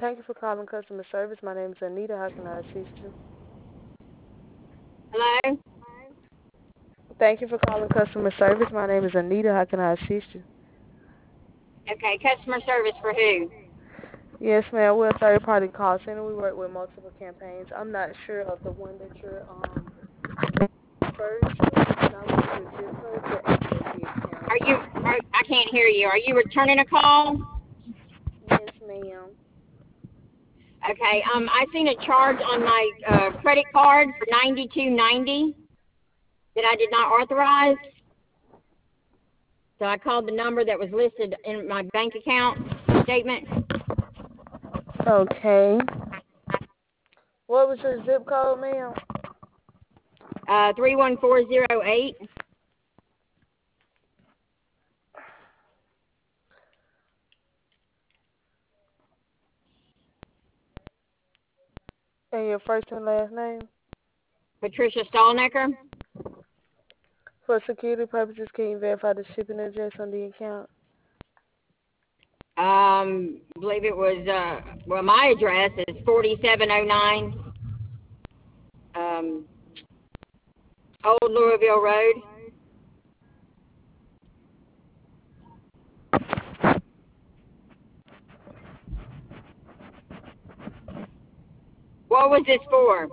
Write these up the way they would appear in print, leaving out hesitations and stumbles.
Thank you for calling customer service. My name is Anita. How can I assist you? Hello? Thank you for calling customer service. My name is Anita. How can I assist you? Okay, customer service for who? Yes, ma'am. We're a third-party call center. We work with multiple campaigns. I'm not sure of the one that you're referring to. Can I look at your zip code to access the account? I can't hear you. Are you returning a call? Yes, ma'am. Okay, I seen a charge on my credit card for $92.90 that I did not authorize. So I called the number that was listed in my bank account statement. Okay. What was your zip code, ma'am? 31408. And your first and last name? Patricia Stallnecker. For security purposes, can you verify the shipping address on the account? Believe it was, my address is 4709 Old Louisville Road. What was this for?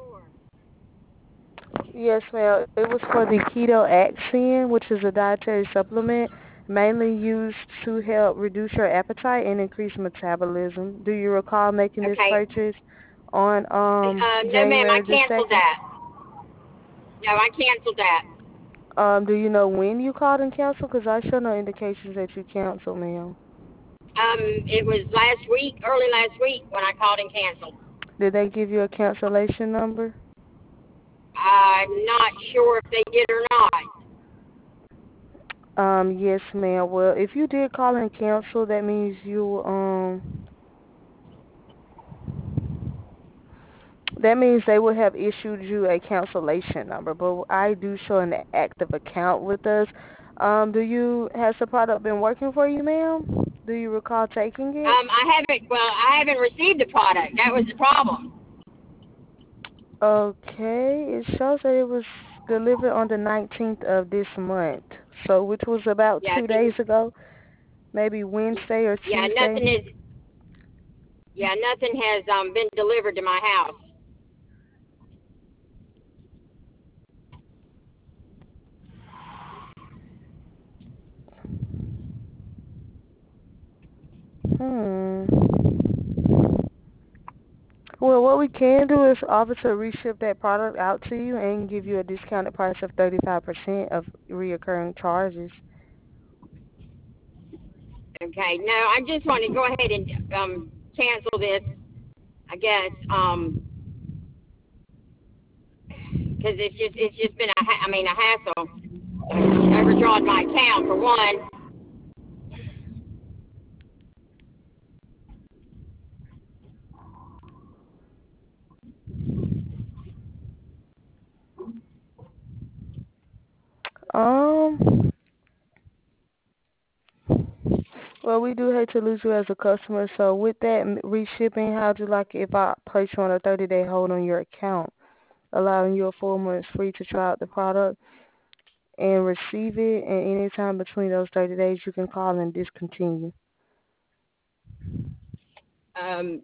Yes, ma'am. It was for the Keto Axion, which is a dietary supplement mainly used to help reduce your appetite and increase metabolism. Do you recall making this Okay. purchase on No, ma'am, I January the canceled 2nd? that. No, I canceled that. Do you know when you called and canceled? Because I show no indications that you canceled, ma'am. It was last week, early last week, when I called and canceled. Did they give you a cancellation number? I'm not sure if they did or not. Yes, ma'am. Well, if you did call and cancel, that means that means they would have issued you a cancellation number, but I do show an active account with us. Has the product been working for you, ma'am? Do you recall taking it? I haven't received the product. That was the problem. Okay, it shows that it was delivered on the 19th of this month, so which was about Yeah, 2 days ago, maybe Wednesday or yeah, Tuesday. nothing has been delivered to my house. Hmm. Well, what we can do is offer to reship that product out to you and give you a discounted price of 35% of reoccurring charges. Okay, no, I just want to go ahead and cancel this, I guess, because it's just been a hassle. Overdrawing my account for one. Um, well, we do hate to lose you as a customer, so with that reshipping, how'd you like it if I place you on a 30-day hold on your account, allowing you a full month free to try out the product and receive it, and any time between those 30 days, you can call and discontinue. Um,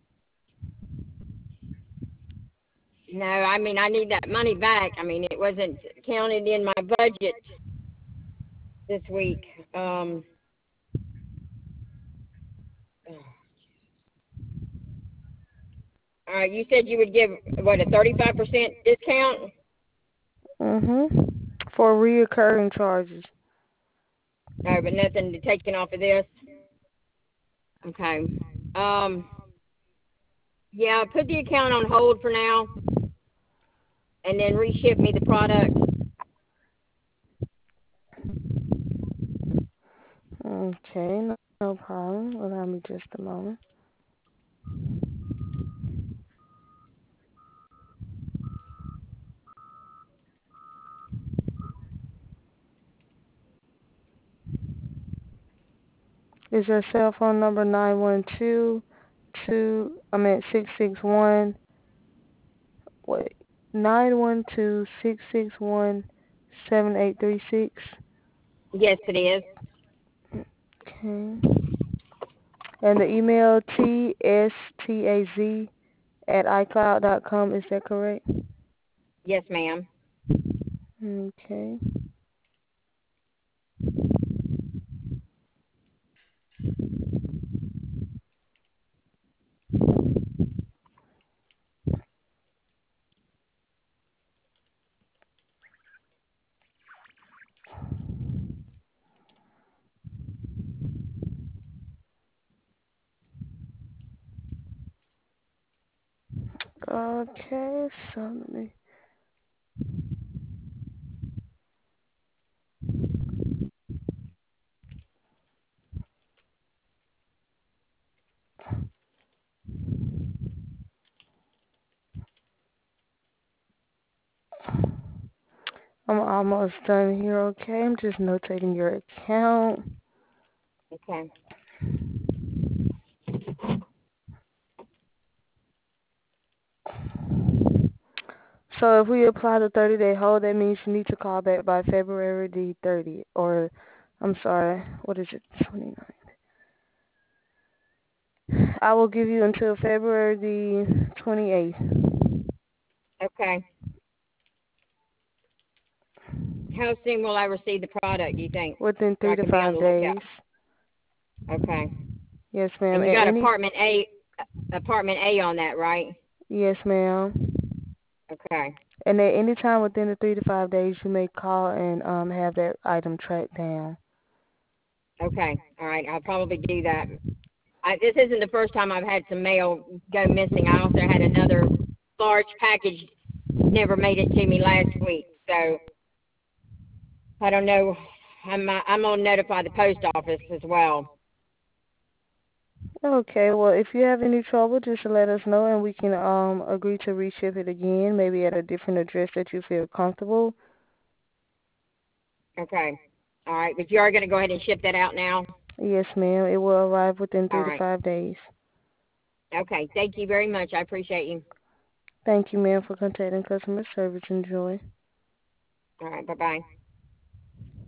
no, I need that money back. It wasn't counted in my budget this week. Um, all right, you said you would give, what, a 35% discount? For reoccurring charges. No, but nothing taken off of this. Okay. Um, yeah, put the account on hold for now, and then reship me the product. Okay, no problem. Allow me just a moment. Is your cell phone number 912 661. Wait, 912-661-7836. Yes, it is. Okay. And the email tstaz@icloud.com. Is that correct? Yes, ma'am. Okay. Okay, so let me. I'm almost done here, okay? I'm just notating your account. Okay. So if we apply the 30-day hold, that means you need to call back by February the 30th, or I'm sorry, what is it, 29th? I will give you until February the 28th. Okay. How soon will I receive the product, do you think? Within So 3 I to can be on 5 the days. lookout. Okay. Yes, ma'am. And you At got any, apartment A on that, right? yes, ma'am. Okay. And at any time within the 3 to 5 days, you may call and have that item tracked down. Okay. All right. I'll probably do that. This isn't the first time I've had some mail go missing. I also had another large package never made it to me last week. So I don't know. I'm gonna notify the post office as well. Okay, well, if you have any trouble, just let us know and we can agree to reship it again, maybe at a different address that you feel comfortable. Okay. All right. But you are going to go ahead and ship that out now? Yes, ma'am. It will arrive within All 3 to right. 5 days. Okay. Thank you very much. I appreciate you. Thank you, ma'am, for contacting customer service. Enjoy. All right. Bye-bye.